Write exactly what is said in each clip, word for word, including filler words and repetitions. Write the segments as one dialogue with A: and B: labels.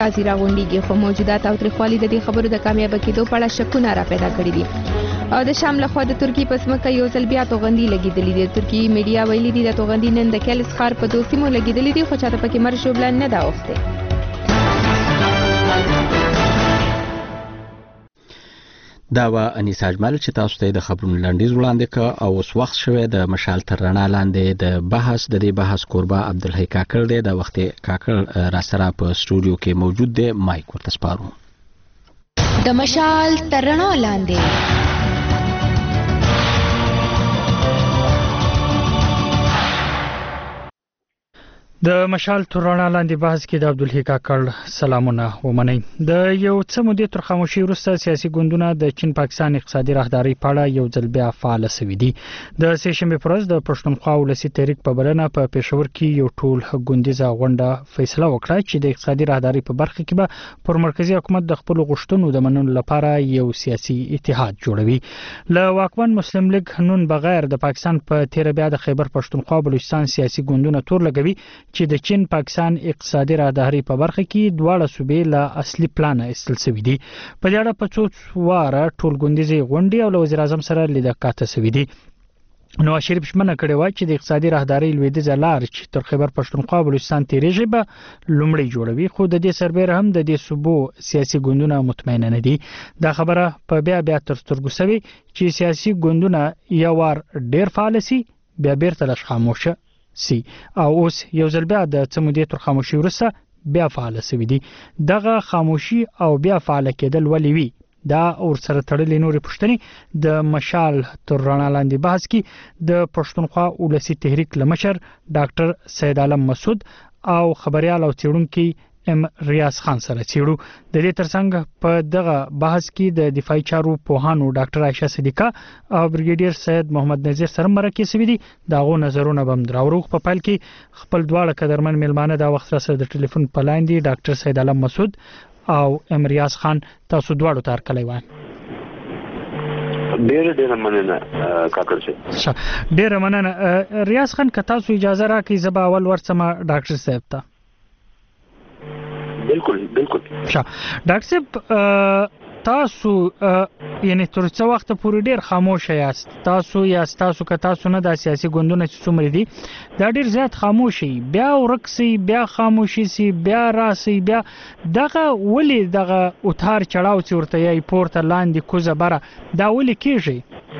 A: قاضي راغونډېږي، خو موجودات او تریخوالي د دې خبرو د کامیابه کېدو په اړه شکونه را پیدا کړي دي. او د شام لخوا د ترکیې په ځمکه یو ځل بیا توغندي لګېدلې دي. ترکیې میډیا ویلي دي د توغندي نن د کیلس ښار په دوه سیمو لګېدلې دي، خو چاته پکې مرګ ژوبله نه ده اوښتې.
B: دا وه انیسا اجمل چې تاسو ته د خبرونو لنډیز وړاندې کړ او اوس وخت شوی د مشال تر رڼا لاندې د بحث د دې بحث کوربه عبدالحی کاکړ دی. د وخت کاکړ را سره په سټوډیو کې موجود دی. مایک ورته سپارو.
A: د مشال تر رڼا لاندې
C: د مشال تر رڼا لاندې بحث کې د عبدالحی کاکړ سلامونه ومنئ. د یو څه مودې تر خاموشي وروسته سیاسي ګوندونه د چین پاکستان اقتصادي راهداري په اړه یو ځل بیا فعال شوي دي. د سه شنبې پر ورځ د پښتونخوا ولسي تحریک په بلنه په پېښور کې یو ټول ګوندیزه غونډه فیصله وکړه چې د اقتصادي راهداري په برخه کې به پر مرکزی حکومت د خپل غوښتنو د منلو لپاره یو سیاسي اتحاد جوړوي. له واکمن مسلم لیگ نون بغیر د پاکستان په تیر بیا د خیبر پښتونخوا بلوچستان سیاسي ګوندونه تور لګوي چې د چین پاکستان اقتصادي راهداري په برخه کې دواړه صوبې له اصلي پلان ایستل شوي دي. په دې اړه په څو واره ټول ګوندیزې غونډې او له وزیر اعظم سره لیدکاته شوي دي. نواز شریف ژمنه کړې وه چې د اقتصادي راهداري لویدیځه لار چې تر خیبر پښتونخوا بلوچستان تیریږي به لومړی جوړوي، خو د دې سربېره هم د دې صوبو سیاسي ګوندونه مطمئن نه دي. دا خبره په بیا بیا تر سترګو شوې چې سیاسي ګوندونه یو وار ډېر فعال شي بیا بیرته لږ خاموشه سي او اوس یو ځل بیا د څه مودې تر خاموشي وروسته بیا فعال شوي دي. دغه خاموشي او بیا فعال کېدل ولې وي؟ دا ورسره تړلې نورې پوښتنې د مشال تر رڼا لاندې بحث کې د پښتونخوا ولسي تحریک له مشر ډاکټر سید عالم مسعود او خبريال او څېړونکي ام ریاض خان سره چیړو. د دې ترڅنګ په دغه بحث کې د دفاعي چارو پوهانو ډاکټر عائشه صدیقه او بریګیډیر سید محمد نذیر سره مرکه شوي دي. داغو نظرونه بم دراوروغ په پایل کې خپل دواړه قدرمن میلمانه دا وخت سره د ټلیفون په لاین دي. ډاکټر سید عالم مسعود او ام ریاض خان، تاسو دواړو ته هرکلی وایم.
D: ډېر ډېر مننه کاکړ صاحب.
C: ډېر مننه. ریاض خان، که تاسو اجازه راکړئ زه به اول ورڅم ډاکټر صاحب ته.
D: بالکل بالکل.
C: ښه ډاکټر صاحب، تاسو یعنی تر څو وخت پورې ډېر خاموش یاست. تاسو یاست تاسو که تاسو نه د سیاسي ګوندونه چې څومره دي دا ډېر زیات خاموشي، بیا ورک سي، بیا خاموشي سي، بیا راسي، بیا دغه ولې دغه اوتار چړاو چې ورته یې پورته لاندې کوزه بره دا ولې کېږي؟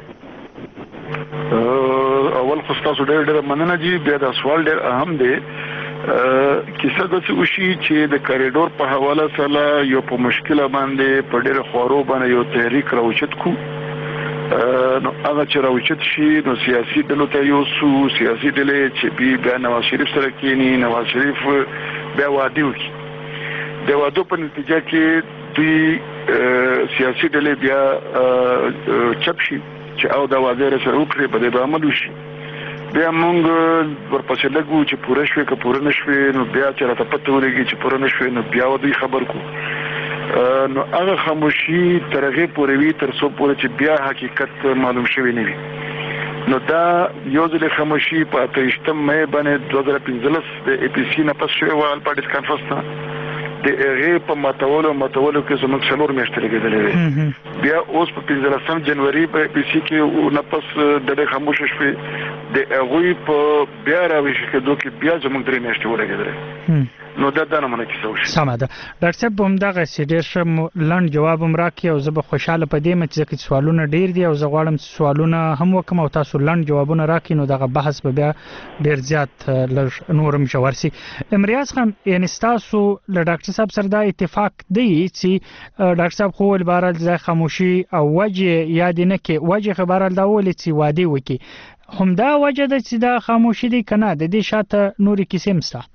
D: اول خو تاسو ډېر ډېر مننه جی. بیا دا سوال ډېر اهم دی. کیسه د څه وشي چې د کریډور په حواله سره یو په مشکله باندې په ډېر خورو باندې یو تحریک راوچت کو. نو هغه چې راوچت شي نو سیاسي ډلو ته یو سو سیاسي ډلې چې بیا نواز شریف سره کېني، نواز شریف بیا وعده وکړي. د وعدو په نتیجه کې دوی سیاسي ډلې بیا چپ شي چې او دا وعده سره وکړي په دې به عمل وشي. بیا موږ ورپسې لګو چې پوره شوې که پوره نه شوې، نو بیا چې راته پته ولګي چې پوره نه شوې نو بیا دوی خبر کو. نو هغه خاموشي تر هغې پورې وي تر څو پورې چې بیا حقیقت معلوم شوی نه وي. نو دا یو ځل خاموشي په اته ویشتم مې باندې دوه زره پنځلس د اي پي سي نه پس شوی و آل پارټیز کانفرنس ته. د هغې په ماتولو ماتولو کې زموږ څلور میاشتې لګېدلې وې. بیا اوس په پنځلسم جنوري په اي پي سي کې نه پس ډېرې خاموشه شوې. د هغوی په بیا راویښ کېدو کې بیا زموږ درې میاشتې ولګېدلې. نو دا دا نمونه کیسه وشي.
C: سمه ده. ډاکټر صاحب همدغسې ډېر ښه لنډ جواب هم راکړي او زه به خوشحاله په دې یم چې ځکه چې سوالونه ډېر دي او زه غواړم چې سوالونه هم وکړم او تاسو لنډ جوابونه راکړي نو دغه بحث به بیا ډېر زیات لږ نور هم ژور سي. امریاز خان، یعنې ستاسو له ډاکټر صاحب سره دا اتفاق دی چې ډاکټر صاحب خو وویل بهرحال ځای خاموشي او وجې یاد نه کړي، وجې خو بهرحال دا وویلې چې وعدې وکړي. همدا وجه ده چې دا خاموشي دی که نه د دې شاته نورې کیسې هم شته؟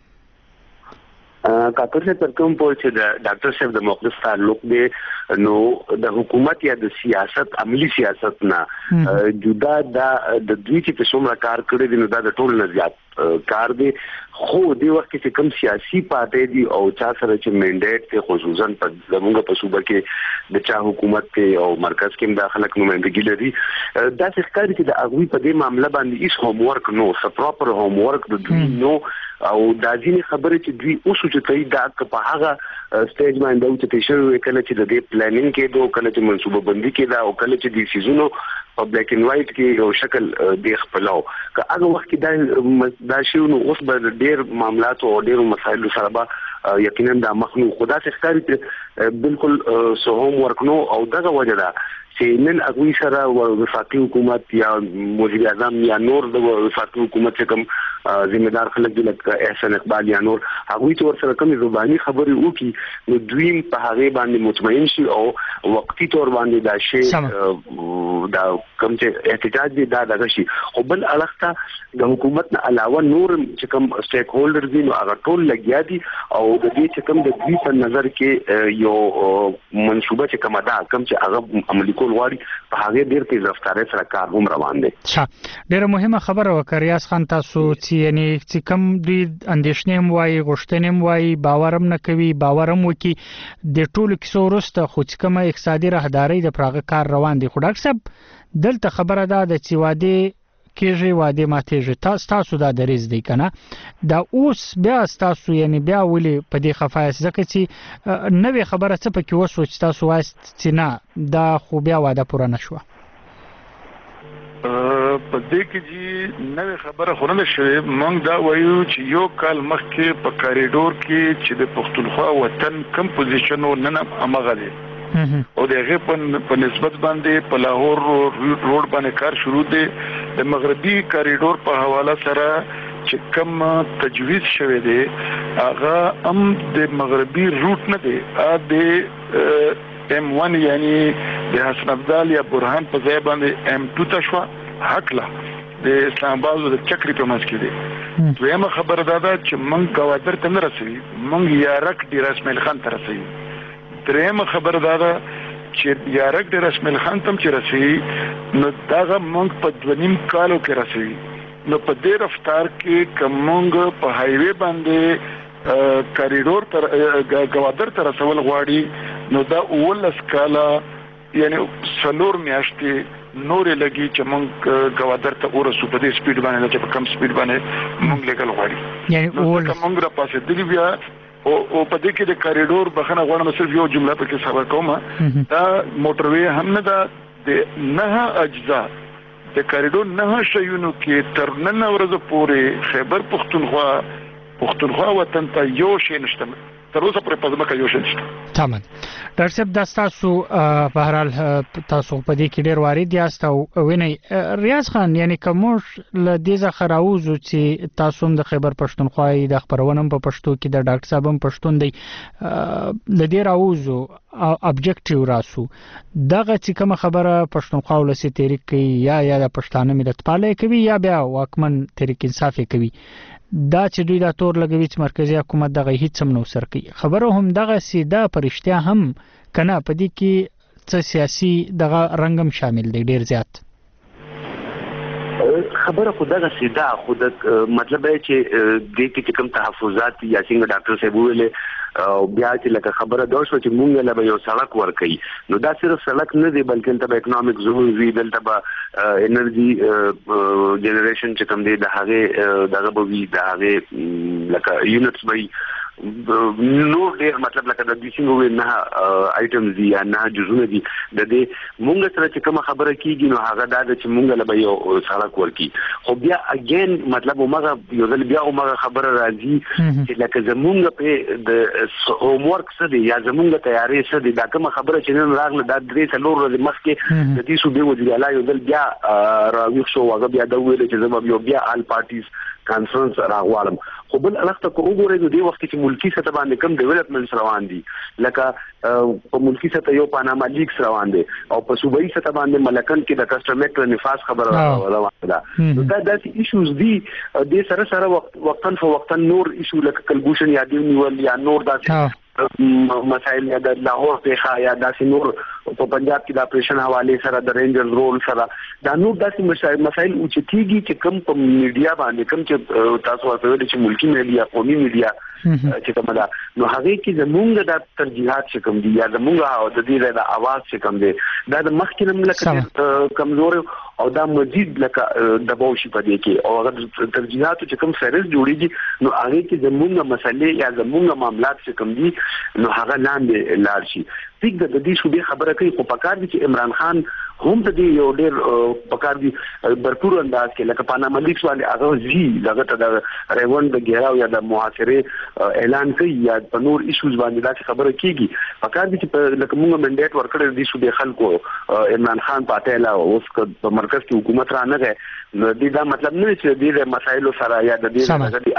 D: کاکړ صاحب تر کوم پورې چې د ډاکټر صاحب د مخلص تعلق دی نو د حکومت یا د سیاست عملی سیاست نه جدا دا د دوی چې په څومره کار کړی دی نو دا د ټول نه زیات
E: کار دی خو د وخت کې کوم سیاسي پاتې دي او چا سره چې منډیټ ته خصوصا په زموږ په صوبه کې د چا حکومت ته او مرکز کې داخله نمائندګي لري دا څه ښکاري چې د اغوی په دې معاملې باندې هیڅ هوم ورک نو څه پراپر هوم ورک د دوی نو او دا ځینې خبرې چې دوی اوس چې کوي دا په هغه سټیج باندې او چې تشوي کله چې د دې پلانینګ کې دوه کله چې منصوبه بندي کې دا او کله چې د سيزونو په بلیک اینڈ وایټ کې یو شکل دی خپلو که هغه وخت کې دا دا شی نو اوس به ډېر معاملات او ډېر مسایل سره به یقینا د مخنو خدا څخه ښکاري چې بالکل سو هوم ورک نو او دغه وجه ده چې نن اغوی سره وفاقي حکومت یا مجری اعظم یا نور د وفاقي حکومت څخه ذمہ دار خلک دي لکه احسان اقبال یا نور اغوی چې ورسره کوم زبانی خبرې وکي نو دوی په هغه باندې مطمئن شي او وقتی تور باندې دا شی دا کوم چې احتجاج دي دا دغه شي خو بل اړخته د حکومت نه علاوه نور چې کوم سټیک هولډر دي نو هغه ټول لګیا دي او د دې چې کوم د دوی په نظر کې یو منصوبه چې کومه ده کوم چې هغه عملي غواړي په هغه ډیر تیز رفتارې سره کار هم روان دي.
C: ډیره مهمه خبره وکړیاس خان تاسو چې یعنی چې کوم دوی اندیشنې وایي غوښتنې وایي باورم نه کوي باورم وکي د ټولو کیسو ورسته خو چې کومه اقتصادي راهداري د پراغه کار روان دي خو ډاکټر صاحب دلته خبره ده د چې واده کېږي واده ماتېږي تاسو تاسو دا دریز دی کنه دا اوس بیا تاسو یعنی بیا ولي په دې خفایس ځکه چې نوې خبره څه پکې وسو چې تاسو وایست چې نه دا خو بیا واده پوره نشوه
D: په دې کې چې نوې خبره خورنه شوه مونږ دا وایو چې یو کال مخکې په کاریډور کې چې د پښتونخوا وطن کم پوزیشن او نن امغه دی او دغه په نسبت باندې په لاهور روډ باندې کار شروع دی د مغربي کاریډور په حواله سره چې کوم تجویز شوه دی هغه هم د مغربي روټ نه دی ا د ام ون یعنی د حسن ابدال یا برهان په ځای باندې ام ټو تشوا حقله د اسلام آباد د چکري په منځ کې دی دویمه خبره ده چې مونږ گوادر ته نه رسوي مونږ یارک د رسمیل خان ته رسوي درېمه خبر دا ده چې یارک د رسمیل خان تم چې رسي نو داغه مونږ په دونیم کالو کې رسي نو په دې رفتار کې کومنګ په هایوي باندې کاریډور تر گوادر تر رسول غواړي نو دا اول سکالا یعنی سلور میاشتې نورې لګي چې مونږ گوادر ته ورسو په دې سپیډ باندې چې په کم سپیډ باندې مونږ لګل غواړي
C: یعنی اول
D: مونږ را پاسې دی بیا او او په دې کې د کاریډور بخنه غواړم صرف یو جمله پکې خبر کوم دا موټروي هم نه ده د نه اجزا د کاریډور نه شیونو کې تر نن ورځې پورې خیبر پختونخوا پختونخوا وطن ته یو شی نشته تر اوسه پرې په ځمکه یو شی نشته
C: تمام ډاکټر صاحب دا تاسو په هر حال تاسو په دې کې ډیر وارد یاست او ویني ریاض خان یعنی کوم ل دې ځخه راوځو چې تاسو د خیبر پښتونخوا د خبرونم په پښتو کې د ډاکټر صاحب هم پښتون دی ل دې راوځو ابجیکټیو راسو دغه چې کوم خبره پښتونخوا ولسی تحریک کوي یا یا د پښتانه ملت پاله کوي یا بیا واکمن تحریک انصاف کوي دا چې دوی دا تور لګوي چې مرکزی حکومت دغه هیڅ هم نو سر کوي خبره هم دغه سیده پرشتیا هم کنه په دې کې څه سیاسي دغه رنگم شامل دی ډیر زیات
E: خبره خو دغه سیده خو د مطلب دی چې د کې کوم تحفظات یا څنګه ډاکټر صاحب ویلې او بیا چې لکه خبره دا شو چې مونږ له یو سړک ورکړي نو دا صرف سړک نه دی بلکې ته اکونومیک زون وی دلته به انرژي جنریشن چې کوم دی د هغه دغه به وی د هغه لکه یونټس به نو ډیر مطلب لکه د دې څنګه نه آیټمز دي یا نه جزونه دي د دې مونږ سره چې کوم خبره کیږي نو هغه دا چې مونږ له یو سړک ورکړي خو بیا اگین مطلب عمره یو ځل بیا عمره خبره راځي چې لکه زمونږ په د هوم ورک څه دی یا زمونږ تیاری څه دی دا کوم خبره چې نن راغله دا درې څلور ورځې مخکې د دې صوبې وزیر اعلی یو ځل بیا راوښ شو هغه بیا دا ویل چې زموږ یو بیا آل پارټیز کانفرنس راغوالم خو بل الخته کو وګورئ نو د وخت کې ملکی سطح باندې کم ډیولپمنټس روان دي لکه په ملکی سطح یو پاناما لیکس روان دي او په صوبایي سطح باندې ملکن کې د کسټم ایکټ نفاذ خبره روانه ده نو دا د ایشوز دي د سره سره وقتن فوقتن نور ایشو لکه کلبوشن یا دی نیول یا نور داسې مسائل یا د لاهور په یا داسې نور په پنجاب کې د اپریشن حواله سره د رینجر رول سره دا نور داسې مسایل اوچتيږي چې کم په میډیا باندې کم چې تاسو ورته چې ملکی میډیا قومي میډیا چې کومه ده نو هغه کې زمونږ د ترجیحات چې کوم دي یا زمونږ د دې د اواز چې کوم دي دا د مخکې لکه کمزور او دا مزید لکه دباو شي پدې کې او هغه ترجیحات چې کوم سرز جوړیږي نو هغه کې زمونږ مسلې یا زمونږ معاملات چې کوم دي نو هغه لاندې لار شي ټیک د دې شو به خبره کوي خو پکار دي چې عمران خان هم د دې یو ډېر پکار دي برپور انداز کې لکه پاناما لیکس باندې هغه زی لکه ته د ریوند د ګیراو یا د محاصره اعلان کوي یا په نور ایشوز باندې دا خبره کیږي پکار دي چې لکه موږ منډیټ ورکړل دي شو به خلکو عمران خان پاتې لا اوس په مرکز کې حکومت را نه غي دې دا مطلب نه چې دې مسایلو سره یا د دې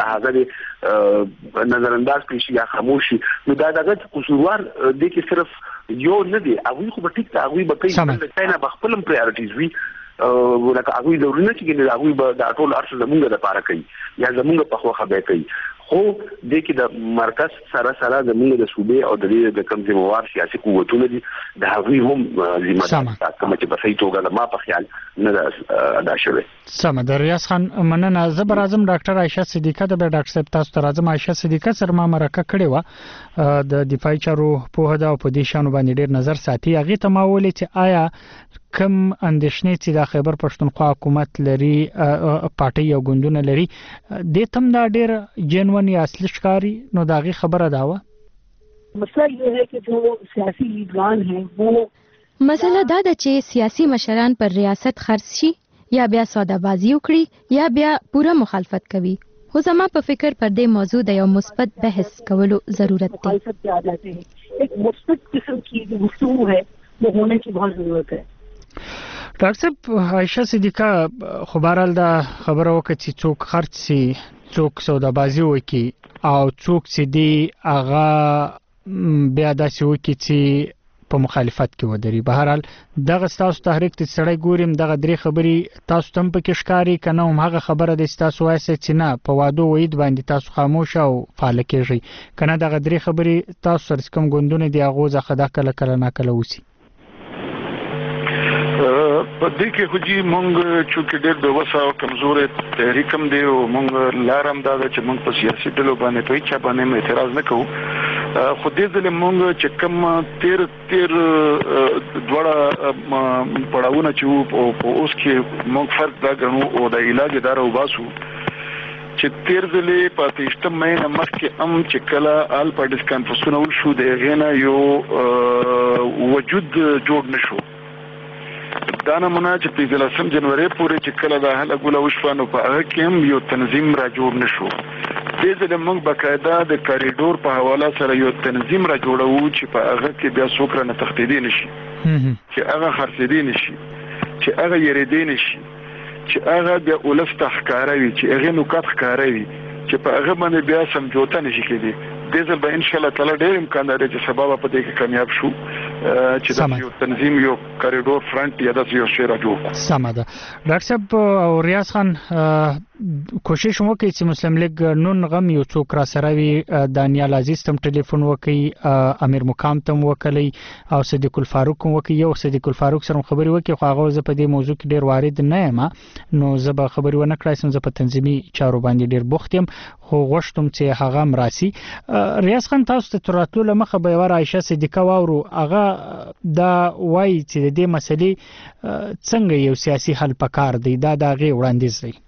E: هغه نظر انداز کړي یا خاموشي نو دا دغه قصوروار دي کې صرف یو نه دی هغه خو به ټیک ته هغه به کوي چې نه بخپلم پرایورټیز وي او لکه هغه ضروري نه چې هغه به د ټول ارث زمونږ لپاره کوي یا زمونږ په خوخه به کوي خو د کې د مرکز سره سره زمونږ د صوبې او د د کم ذمہوار سیاسي قوتونو دي د هغه هم ذمہ کوم چې په صحیح توګه ما په خیال نه ادا شوی
C: سم د ریاض خان مننه زبر اعظم ډاکټر عائشه صدیقه د ډاکټر صاحب تاسو ته راځم عائشه صدیقه سره ما مرکه کړې و د دفاعي چارو په هدا او په دې شانو باندې ډېر نظر ساتي هغه ته ما ولې چې آیا کم اندیشنې چې د خیبر پښتونخوا حکومت لري پارټي او ګوندونه لري د تم دا ډېر جنون یا اصلي ښکاری نو داغي خبره دا و
F: مسله یہ ہے کہ جو سیاسی لیډران ہیں وہ
A: مسله دا ده چې سیاسي مشران پر ریاست خرڅ شي یا بیا سودابازي وکړي یا بیا پوره مخالفت کوي خو زما په فکر پر دې موضوع د یو مثبت بحث کولو ضرورت دی
F: ایک مثبت قسم کی گفتگو ہے وہ ہونے کی بہت ضرورت ہے
C: ډاکټر صاحب عائشه صدیقه خو بهرحال دا خبره وکړه چې څوک خرڅ شي څوک سودابازي وکړي او څوک چې دی هغه بیا داسې وکړي چې په مخالفت کې ودري بهرحال دغه تاسو تحریک ته سړی ګورم دغه درې خبرې تاسو تم پکې ښکاری کنه هم هغه خبره د تاسو وایسه چې نه په وادو وید باندې تاسو خاموش او فعال کېږئ کنه دغه درې خبرې تاسو سره کوم ګوندونه دی هغه ځکه دا کله کله نه کله وسی
D: په دې کې خو جی مونږ چې ډېر د وسه او کمزورې تحریک هم دی او مونږ لارم دا چې مونږ په سیاسي ډلو باندې په هیڅ باندې اعتراض نه کوو خو دې ځل مونږ چې کوم تیر تیر دوړه پړاوونه چې په اوس کې مونږ فرق دا غنو او د علاج ادارو باسو چې تیر ځلې په تېشته مې مخکې ام چې کله آل پارټیز کانفرنسونه وشو د غینا یو وجود جوړ نشو دا نمونه چې په دلسم جنوري پورې چې کله د هله ګوله وشوانو په هغه کې هم یو تنظیم را جوړ نشو دې ځل موږ بقاعده د کاریډور په حواله سره یو تنظیم را جوړو چې په هغه کې بیا څوک نه تخدیدي نشي چې هغه خرڅېدي نشي چې هغه یریدي نشي چې هغه بیا ولس تخکاروي چې هغه نوکات ښکاروي چې په هغه باندې بیا سمجوته نشي کېدی دې ځل به ان شاء الله تعالی ډېر امکان لري چې سبب په دې کې کامیاب شو چې دا یو تنظیم یو کاریډور فرنٹ یا د یو شی را جوړ
C: سم ده ډاکټر صاحب او ریاض خان کوشش وکړي چې مسلم لیگ نون غم یو څوک را سره وي دانیال عزیز تم ټلیفون وکړي امیر مقام تم وکړي او صدیق الفاروق وکړي یو صدیق الفاروق سره خبري وکړي خو هغه ز په دې موضوع کې ډیر وارد نه یم نو زه به خبري ونه کړای سم ز په تنظیمي چارو باندې ډیر بوخت یم خو غوښتم چې هغه مراسي ریاض خان تاسو ته تراتلو لمخه به ور عائشه صدیقه واورو هغه دا وایي چې د دې مسلې څنګه یو سیاسي حل پکار دی دا دغه وړاندیز دی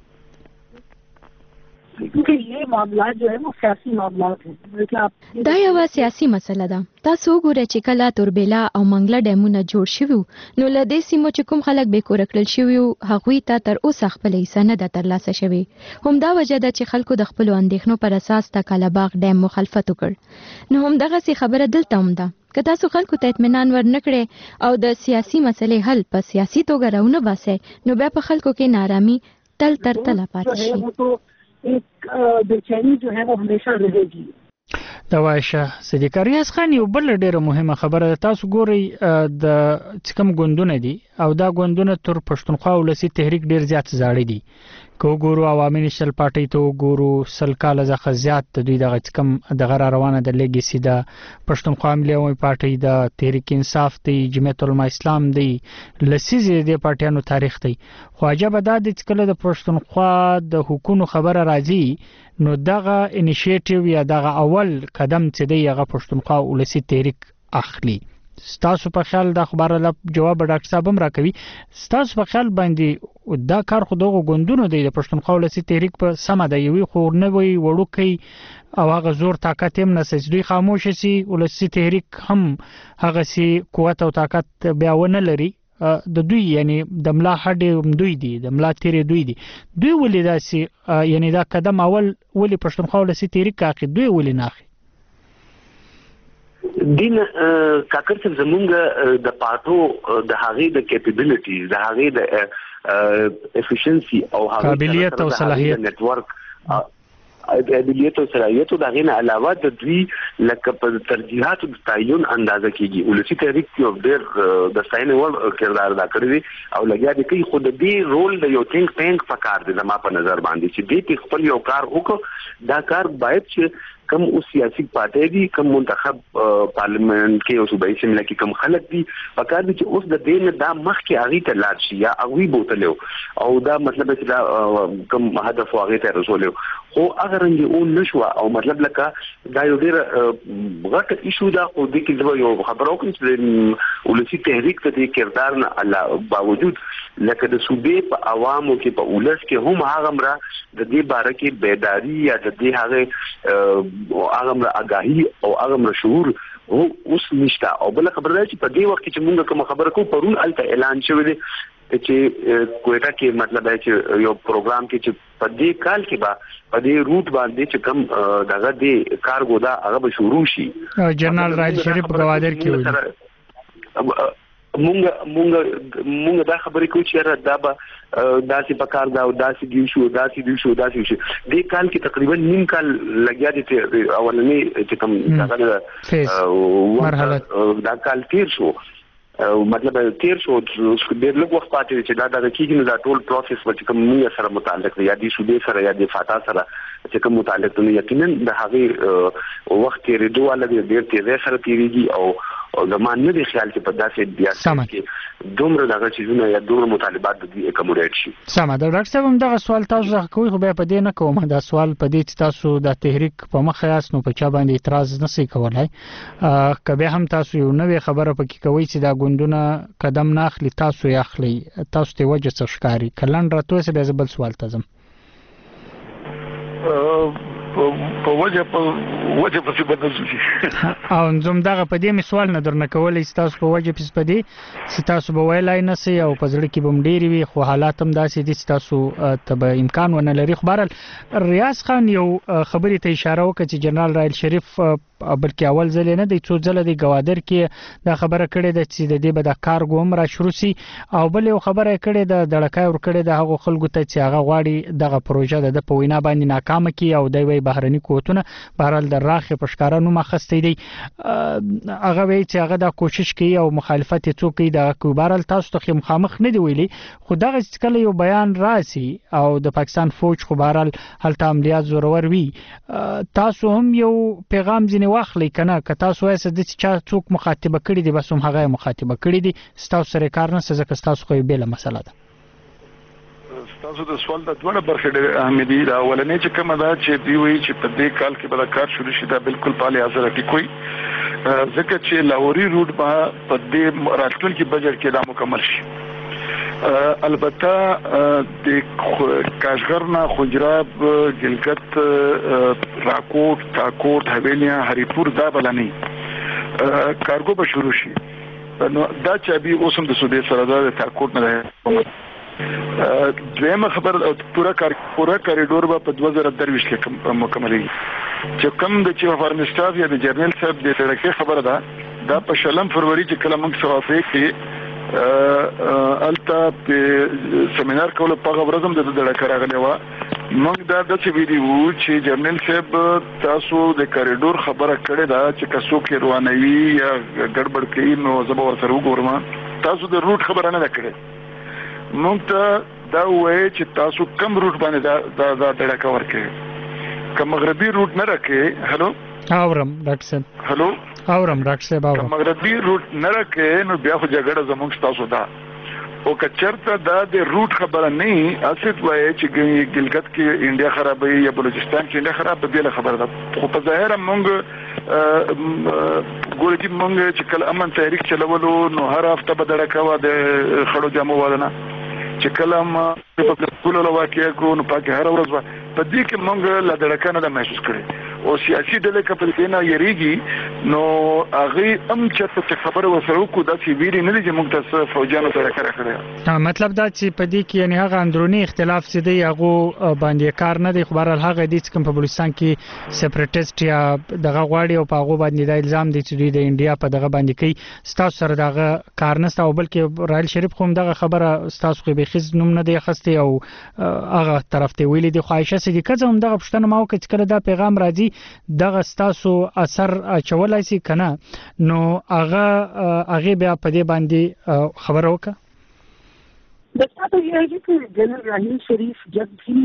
F: क्योंकि ये मामला जो है वो सियासी मामलात हैं
A: دا یو سیاسي مسله ده تاسو وګورئ چې کله توربېلا او منګله ډیمونه جوړ شوي نو له دې سیمو چې کوم خلک به کور کړل شوي هغوی ته تر اوسه خپل حصہ نه ده ترلاسه شوی هم دا وجه ده چې خلکو د خپل اندېښنو پر اساس د کالاباغ ډیم مخالفت وکړ نو هم دغه سي خبره دلته هم ده که تاسو خلکو ته اطمینان ورنکړي او د سیاسي مسلې حل په سیاسي توګه راونه باسي نو بیا په خلکو کې نارامي تل تر تل پاتې شي
F: एक बेचैनी जो है वो हमेशा रहेगी
C: دا عائشه صدیقه ریاض خان یو بل ډیره مهمه خبره تاسو ګورئ د چکم ګوندونه دي او دا ګوندونه تر پښتونخوا ولسی تحریک ډیر زیات زاړي دي کو ګورو عوامي نشل پارټي ته ګورو سل کال ځخه زیات دوی دغه کم دغه روانه د لیګسي د پښتونخوا ملي عوامي پارټي د تحریک انصاف دی جمعیت العلماء اسلام دی لسیزه د پارټیانو تاریخ دی خو عجب ده د کله د پښتونخوا د حکومت خبره راځي نو دغه انیشیټیو یا دغه اول قدم چې دی هغه پښتونخوا ولسی تحریک اخلي ستاسو په خیال د خبره له جواب ډاکټر صاحب هم راکوي ستاسو په خیال باندې دا کار خو دغه غوندونو دی د پښتونخوا ولسی تحریک په سم دی وي خو نه وي وړوکی او هغه زور طاقت هم نه دوی خاموش سي ولسی تحریک هم هغه سي قوت او طاقت بیا ونه لري د دوی یعنی د ملا هډې دوی دي د ملا تیرې دوی دي دوی ولې داسي یعنی دا قدم اول ولې پښتونخوا ولسی تحریک اخی دوی ولې نه اخی
E: دین کاکر څه زمونږ د پاتو د هغې د کیپیبلیټیز د هغې د افیشنسي او هغې
C: قابلیت او صلاحیت
E: نتورک قابلیت او صلاحیت د هغې نه علاوه د دوی لکه په ترجیحاتو د تعین اندازه کیږي ولسی تحریک کې ډېر د ستاینې وړ کردار ادا کړی دی او لګیا دی کوي خو د دې رول د یو تھنک ټینک په کار دی زما په نظر باندې چې دې خپل یو کار وکړو دا کار باید چې کم او سیاسي پارټي دي کم منتخب پارلیمنت کې او صوبایي اسمبلی کې کم خلک دي پکار دي چې اوس د دین دا مخ کې اغي ته لاړ شي یا اغوي بوتلو او دا مطلب چې دا کم هدف واغې ته رسولو خو اگر رنګ او نشو او مطلب لکه دا یو ډیر غټ ایشو دا خو د کې یو خبرو کوم چې ولسی تحریک ته د کردار نه الله باوجود لکه د صوبې په عوامو کې په ولس کې هم هغه مرا د دې باره کې بیداری یا د دې هغه او هغه آگاهی او هغه شعور او اوس نشته او بل خبر دی چې په دې وخت کې موږ کوم خبره کوو پرون الته اعلان شوی دی چې کوټا کې مطلب دی چې یو پروګرام کې چې په دې کال کې با په دې روټ باندې چې کوم دغه دې کارګو دا هغه به شروع شي
C: جنرال راج شریف گوادر کې ویل
E: مونږ مونږ مونږ دا خبرې کوو چې دا به داسې پکار دا او داسې دی شو داسې دی شو داسې شو دې کال کې تقریبا نیم کال لګیا دي چې اولنې چې کوم دا مرحله دا کال تیر شو مطلب تیر شو ډېر لږ وخت پاتې چې دا د کېږي نو دا ټول پروسس چې کوم موږ سره متعلق دی یا د شوبې سره یا د فاتا سره چې کوم متعلق دی یقینا د هغه وخت تیرېدو والا ډېر تیز سره تیریږي او او زموږ نه دی خیال چې په داسې بیا کې دومره دغه چیزونه یا دومره مطالبات د دې اکموډیټ شي
C: سم دا ډاکټر صاحب هم دغه سوال تاسو ځکه کوي خو بیا په دې نه کوم دا سوال په دې چې تاسو د تحریک په مخ یاس نو په چا باندې اعتراض نشي کولای کبه هم تاسو یو نوې خبره پکې کوي چې دا ګوندونه قدم نه اخلي تاسو یې اخلي تاسو ته وجه څه ښکاری کلن راته څه به بل سوال تاسو
D: په وجه په وجه په څه بدل
C: او زم دغه په دې سوال نه درنه کولای تاسو په وجه پس پدې چې تاسو به ویلای نه سي او په ځړ کې بم ډیری وي خو حالات هم داسې دي چې تاسو ته امکان ونه لري خو بهر ریاض خان یو خبرې ته اشاره وکړه چې جنرال رائل شریف بلکې اول ځل نه دی څو ځله د گوادر کې دا خبره کړې ده چې د دې به د کارګو هم را شروع سي او بل یو خبره کړې ده د لکای ور کړې ده هغه خلکو ته چې هغه غواړي دغه پروژه د په وینا باندې ناکام کی او د وی بهرني قوتونه بهرال د راخه پښکارانو مخستې دي هغه وی چې هغه د کوشش کوي او مخالفت یې څوک کوي د کوبارل تاسو ته مخامخ نه دی ویلي خو دغه کله یو بیان راسي او د پاکستان فوج خو بهرال هلته عملیات زورور وی تاسو هم یو پیغام ځینې واخلي کنه که تاسو وایي چې چا څوک مخاطبه کړي دي بس هم هغه مخاطبه کړي دي تاسو سره کار نه ځکه تاسو خو بیل مسله ده
D: تاسو د سوال د دوه برخې د احمدي دا ولنې چې کومه ده چې دی وی چې په دې کال کې به کار شروع شي دا بالکل پالي حاضر کی کوئی ځکه چې لاهوري روټ به په دې راتلونکي بجټ کې دا مکمل شي البته د کاشغرنا خنجراب جلګت راکوټ تاکوټ حویلیاں هریپور دا بلنی کارګو به شروع شي نو دا چې به اوسم د صوبې سره د تاکوټ نه دویمه خبر پورا کار پورا کریډور به په دوه زره درویش کې مکملېږي چې کوم د چیف اف آرمی سټاف یا د جنرال صاحب د لړکې خبره ده دا په شلم فروری چې کله موږ سوافې کې التا په سیمینار کول په غوړزم د دړه راغلی و موږ دا د څه ویډیو چې جنرال صاحب تاسو د کریډور خبره کړې ده چې کسو کې روانوي یا ګډوډ کوي نو زه به ورسره وګورم تاسو د روټ خبره نه کړې موږ ته دا وایي چې تاسو کم روټ باندې دا دا ډډه ورکړي که مغربي روټ نه راکې. هلو
C: اورم ډاکټر صاحب.
D: هلو
C: اورم ډاکټر صاحب. اورم
D: مغربي روټ نه راکې نو بیا خو جګړه زموږ تاسو دا او کچرته دا د روټ خبره نه اسید وایي چې ګلګت کې انډیا خرابوي یا بلوچستان کې انډیا خراب دی له خبره ده خو په ظاهر مونږ ګورې چې مونږ چې کله امن تحریک چلولو نو هر هفته به دړه کاوه د خړو جامو والنا چې کله ما په کولو واقعیا کو نو پاکه هر ورځ په دې کې مونږ لا دړه کنه د محسوس کړي او سیاسي ډلې کپل کې نه یریږي نو هغه ام چې خبره وسره کو د چې ویری نه دي چې موږ تاسو فوجانو سره کړی
C: مطلب دا چې په دې کې یعنی هغه اندرونی اختلاف چې دی هغه باندې کار نه دی خو بهر هغه د کوم په بلوچستان کې سپریټیسټ یا دغه غواړي او په هغه باندې د الزام دي چې دوی د انډیا په دغه باندې کوي ستاسو سره دغه کار نه ستاسو بلکې رایل شریف خو دغه خبره ستاسو خو به خز نوم نه دی خسته او هغه طرف ته ویلي دی خو عائشه صدیقه زم دغه پښتنه ماو کې کله دا پیغام راځي دغه ستاسو اثر چولای سي کنه نو هغه هغه بیا په دې باندې خبر وکړه.
F: بس تو یہ ہے کہ جنرل راحیل شریف جب بھی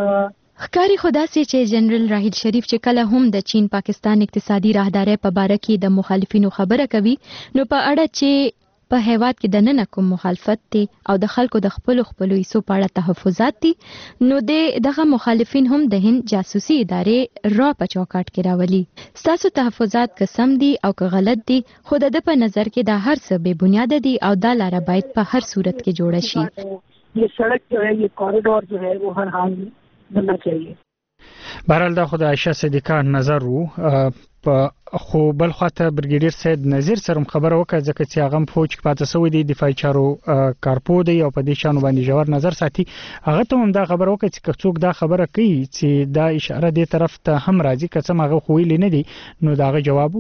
G: ښکاری خدا سي چې جنرال راحیل شریف چې کله هم د چین پاکستان اقتصادي راهداري په باره کې د مخالفینو خبره کوي نو په اړه چې په هیواد کې د نن کوم مخالفت دي او د خلکو د خپل خپل ایسو په اړه تحفظات دي نو دغه مخالفین هم د هند جاسوسي ادارې را په چوکاټ کې راولي. ستاسو تحفظات قسم دي او که غلط دي خو د په نظر کې دا هر څه بے بنیاد دي او دا لار باید په هر صورت کې جوړ شي.
F: یہ سڑک جو ہے یہ کوریڈور جو ہے وہ ہر حال میں بننا چاہیے.
C: بهرحال دا خو د عائشه صدیقه نظر وو په خو بل خواته برګیډیر سید نذیر سره خبره وکړه ځکه چې هغه فوج کې پاتې سوی دی دفاعي چارو کارپو دی او په دې شانو باندې جوړ نظر ساتي هغه ته هم دا خبره وکړه چې څوک دا خبره کوي چې دا اشاره دې طرف ته هم راځي که څه هغه خو ویل نه دي نو داغه جواب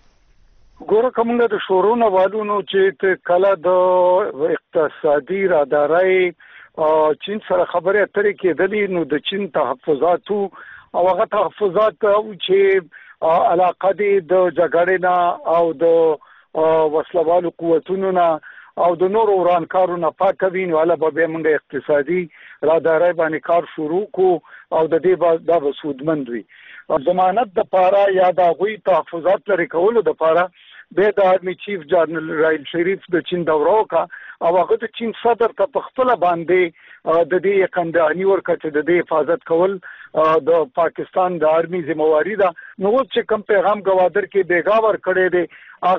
H: ګوره کومه د شورونه والونو چې کله د اقتصادي راهداري چین سره خبره اترې کېدلې نو د چین تحفظاتو او هغه تحفظات چې علاقه دي د جګړې نه او د وسلوالو قوتونو نه او د نورو ورانکارو نه پاکوي نو هله به موږ اقتصادي راهداري باندې کار شروع کو او د دې دا به سودمند وي. ضمانت د پاره یا د غوي تحفظات لري کولو د پاره به د آرمي چیف جنرال راحیل شریف د چین دوره وکړه او هغه د چین صدر ته په خپل باندې د دې یقینداني ورکړه چې د دې حفاظت کول د پاکستان د آرمي ذمہواری ده. نو چې کوم پیغام گوادر کې بیګاور کړي دي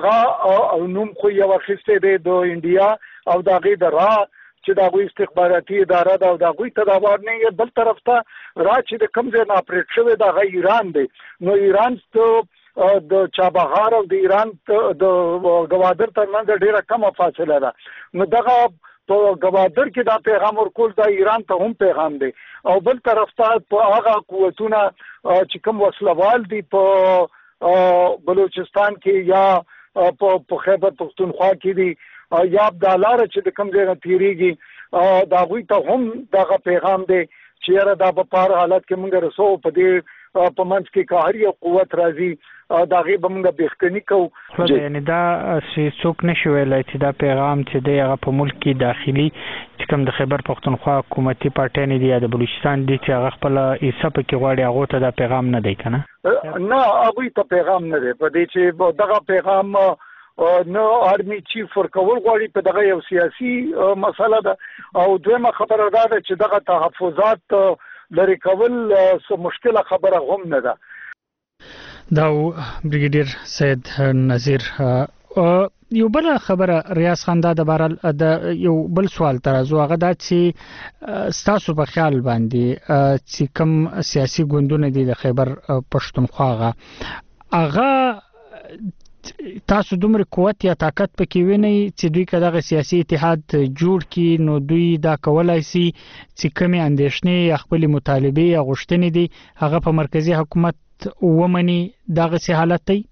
H: هغه نوم خو یو وخته دی د انډیا او د غي د را چې دا غوي استخباراتي اداره ده او دا غوي تدابیر نه بل طرف ته را چې د کوم ځای نه اپریټ شوی دا غي ایران دی نو ایران ته د چابهار او د ایران د گوادر ترمنځ ډیره کمه فاصله ده نو دغه په گوادر کې دا پیغام ورکول دا ایران ته هم پیغام دی او بل طرف ته په هغه قوتونه چې کوم وسلوال دي په بلوچستان کې یا په خیبر پختونخوا کې دي یا د لار چې د کوم ځای نه تیریږي دا غوي ته هم دغه پیغام دی چې را د په پاره حالت کې موږ رسو په دې په منځ کې کاری او قوت راځي دا غي به موږ بهختنی کوو
C: یعنی دا چې څوک نشي ویلای چې دا پیغام چې دی هغه په ملک کې داخلي چې کوم د خیبر پختونخوا حکومتي پارټي نه دی یا د بلوچستان دی چې هغه خپل حصہ پکې غواړي هغه ته دا پیغام نه دی کنه
H: نه هغه ته پیغام نه دی په دې چې دغه پیغام نو آرمي چیف ورکول غواړي په دغه یو سیاسي مسله ده او دویمه خبره ده چې دغه تحفظات لري کول سو مشکله خبره هم نه ده.
C: دا برګیډیر سید نذیر یو بل خبره ریاض خان دا د بارال د یو بل سوال ترازو هغه دا چې ستاسو په خیال باندې چې کوم سیاسي ګوندونه دي د خیبر پښتونخوا هغه تاسو دومره قوت یا طاقت پکې ویني چې دوی کداغه سیاسي اتحاد جوړ کړي نو دوی دا کولای شي چې کومې اندېښنې خپل مطالبه یا غوښتنې دي هغه په مرکزی حکومت ومني دغه سي حالت دی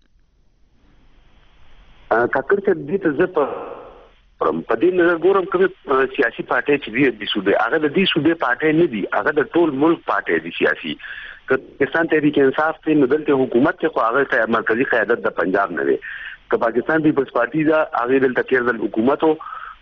E: کاکر ته دې ته زه په په دې نظر ګورم کوم سیاسي پارټي چې دی د سودې هغه د دې سودې پارټي نه دي هغه د ټول ملک پارټي دي سیاسي پاکستان تحریک انصاف ته نو دلته حکومت ته خو هغه ته مرکزی قیادت د پنجاب نه دی که پاکستان پیپلز پارټي دا هغه دلته کېدل حکومت او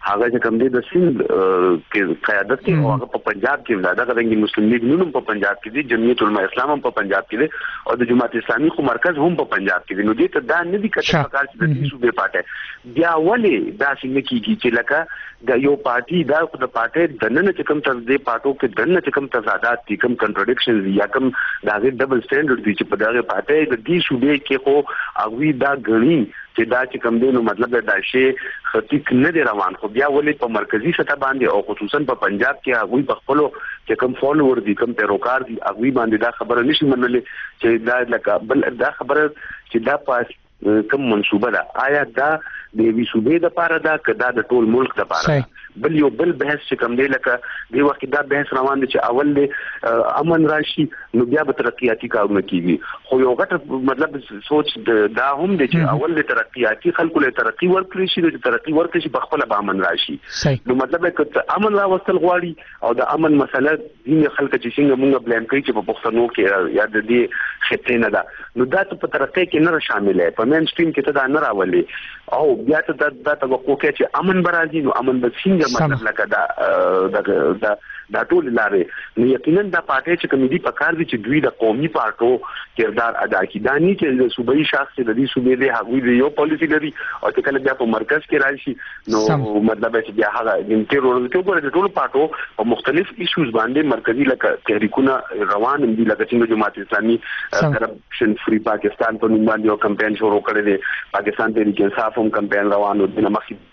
E: هغه چې کوم دی د سند کې قیادت کې او هغه په پنجاب کې ولاده غوښتي مسلم لیگ نوم په پنجاب کې دی جمعیت العلماء اسلام هم په پنجاب کې دی او د جماعت اسلامي خو مرکز هم په پنجاب کې دی نو دې ته دا نه دي کته پکار چې د دې صوبې پټه بیا ولې دا څنګه کیږي چې لکه د یو پارټي دا د پارټي د نن چې کوم تر دې پټو کې د نن چې کوم تضادات دي کوم کنټرډکشنز دي یا کوم دا ډبل سټانډرډ دي چې په دغه پارټي د دې صوبې کې خو هغه دا غني چې دا چې کوم دی نو مطلب دا شی خطیک نه دی روان خو بیا ولې په مرکزی سطح باندې او خصوصا په پنجاب کې هغه په خپل چې کوم فالوور دي کوم پیروکار دي هغه باندې دا خبره نشي منلې چې دا لکه بل دا خبره چې دا پاس کوم منصوبه ده آیا دا د وی صوبې د پاره دا کدا د ټول ملک د پاره بل یو بل بحث چې کوم دی لکه دی وخت دا بحث روان دي چې اول د امن راشي نو بیا به ترقیاتی کارونه کیږي خو یو غټ مطلب سوچ دا هم دی چې اول د ترقیاتی خلکو له ترقی ورکړي شي د ترقی ورکړي شي په خپل به امن راشي نو مطلب چې امن راوستل غواړي او د امن مسله دین خلک چې څنګه مونږ بلیم کوي چې په پښتنو کې یا د دې خطې نه ده نو دا په ترقی کې نه شامل ہے په مین سټریم کې ته دا نه راولي او بیا ته دا توقع کوي چې امن برازي نو امن به څنګه مطلب لکه دا دا دا ټول لارې نو یقینا دا پارټي چې کوم دي په کار دي چې دوی د قومي پارټو کردار ادا کړي دا نه چې د صوبایي شخص د دې صوبې له هغوی یو پالیسی لري او چې کله بیا په مرکز کې راشي نو مطلب چې بیا هغه د تیرور د ټول د ټول پارټو په مختلف ایشوز باندې مرکزی لکه تحریکونه روان دي لکه څنګه جماعت اسلامي کرپشن فری پاکستان په نوم باندې یو کمپاین شروع کړی دی پاکستان تحریک انصاف هم کمپاین روان و د مخکې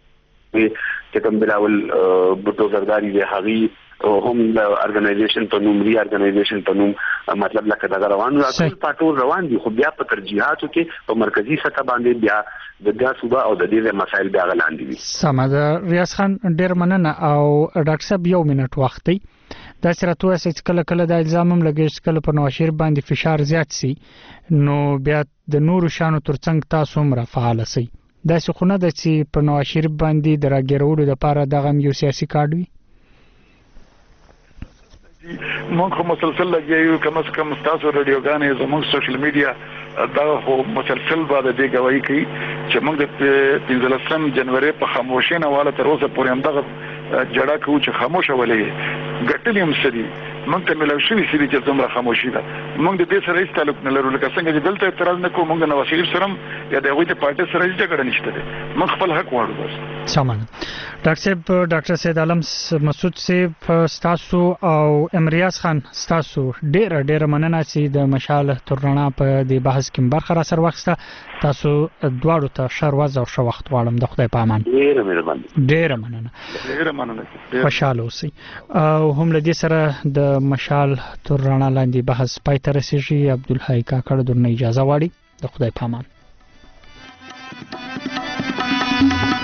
E: چې کوم بلاول بوتو زرداری دی هغه هم د ارګنایزیشن په نوم ری ارګنایزیشن په نوم مطلب لکه دا روان دي ټول پټو روان دي خو بیا په ترجیحاتو کې په مرکزی سطح باندې بیا د ګا صوبه او د دې مسایل بیا غلاندې دي
C: سمه ریاض خان ډیر مننه او ډاکټر صاحب یو منټ وخت دی دا سره توه چې کله کله د الزام هم لګی چې کله په نواشر باندې فشار زیات سي نو بیا د نورو شانو ترڅنګ تاسو هم را فعال سي دا څه خونه د چې په نواشر باندې دراګرولو لپاره دغه یو سیاسي کارت وي
D: مونږ خو مسلسل لګیو کم از کم تاسو رادیوګانې زموږ سوشل میډیا دا خو مسلسل بعد دې گواہی کوي چې موږ د پنځلسم جنوري په خاموشۍ نه والا تر اوسه پورې هم دغه جړه کوو چې خاموشه ولې ګټلې هم سړي موږ ته ملو شوی سړي چې زموږ خاموشي ده موږ د دې سره هیڅ تعلق نه لرو لکه څنګه چې دلته اعتراض نه کوو موږ نواز شریف سره یا د هغوی د پارټي سره هیڅ جګړه نشته ده موږ خپل حق غواړو بس
C: سامان ډاکټر صاحب ډاکټر سید عالم مسعود صاحب تاسو او امریاز خان تاسو ډیر ډیر مننه چې د مشال ترنا په دې بحث کې برخه را سره وخته تاسو دواړو ته شر وز او شو وخت واړم د خدای په امان
E: ډیر مهرباني
C: ډیر مننه
D: ډیر مننه
C: خوشاله اوسئ او هم لدې سره د مشال ترنا لاندې بحث پای ته رسیږي عبدالحی کاکړ درنه اجازه واړي د خدای په امان